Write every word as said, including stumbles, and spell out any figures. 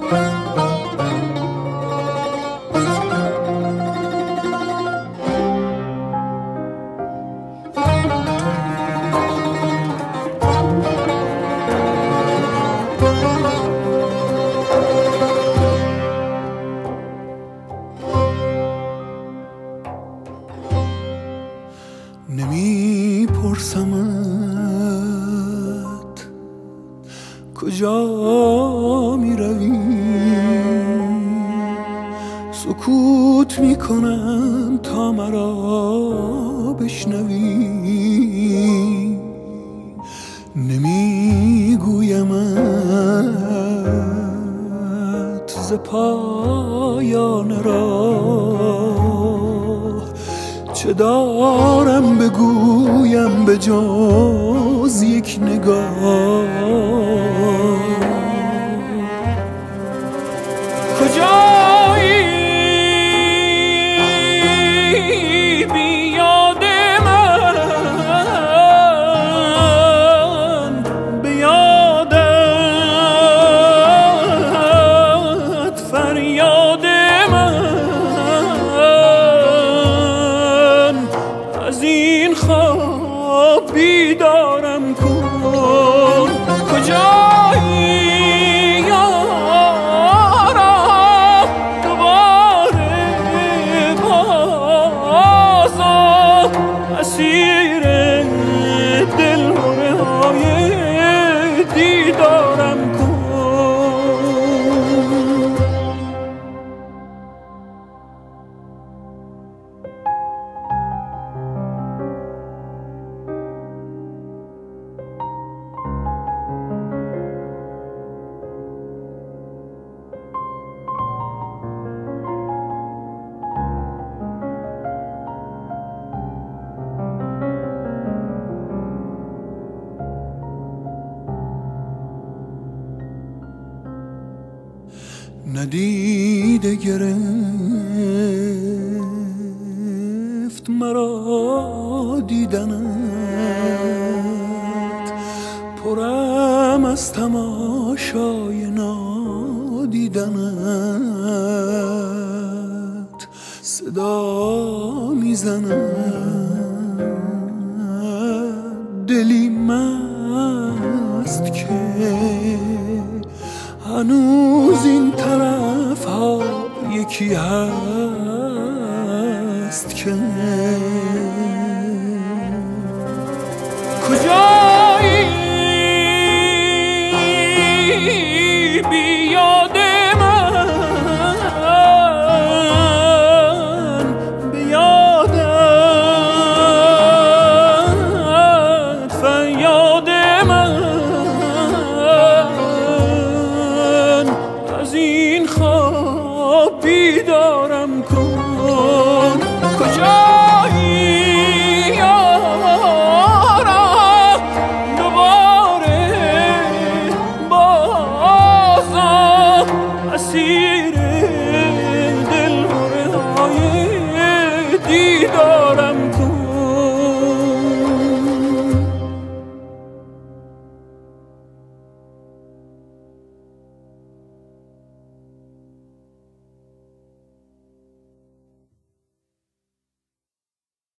نمی پرسمت کجا می روی، سکوت می کنم تا مرا بشنوی. نمی گویمت ز پایان راه، چه دارم بگویم به جز یک نگاه. کجایی بی یاد من، به یادت فریاد من. از این خواب بیدارم کن. کجایی یارم دوباره بازم اسیر دلهره های دیدارم کن. ندیده گرفت مرا دیدنت، پرم از تماشای نادیدنت. صدا میزند دلی مست که هنوز این طرف ها یکی هست که کجایی بی یاد من، به یادت فریاد من. از این خواب بیدارم کن. کجایی یارم دوباره بازم اسیر